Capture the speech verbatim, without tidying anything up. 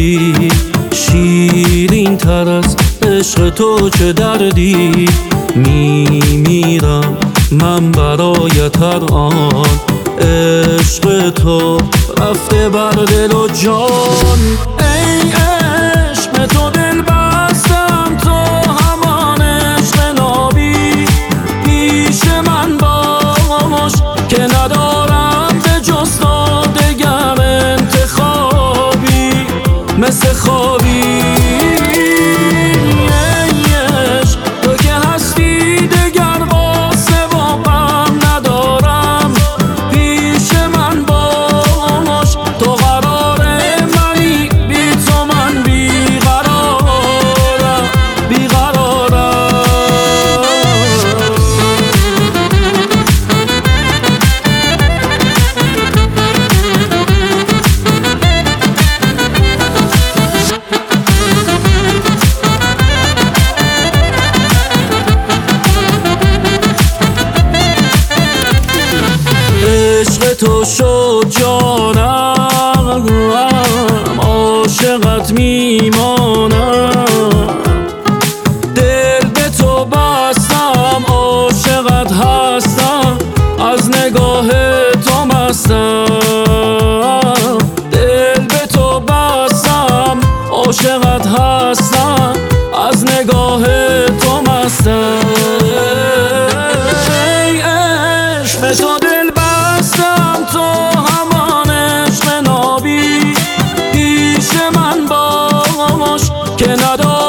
کردی، شیرین تر از عشق تو چه دردی. میمیرم من برایت هر آن، عشق تو رفته بر دل و جان. ای عشق تو دل بستم، تو همان عشق نابی. پیش من باش که ندارم به جز تو دگر انتخابی، مثل خوابی. عشق تو شد جانم، عاشقت میمانم. دل به تو بستم، عاشقت هستم، از نگاه تو مستم. دل به تو بستم، عاشقت هستم، از نگاه تو مستم. ای عشق تو دل بستم، تو همان عشق نابی. پیش من باش که ندارم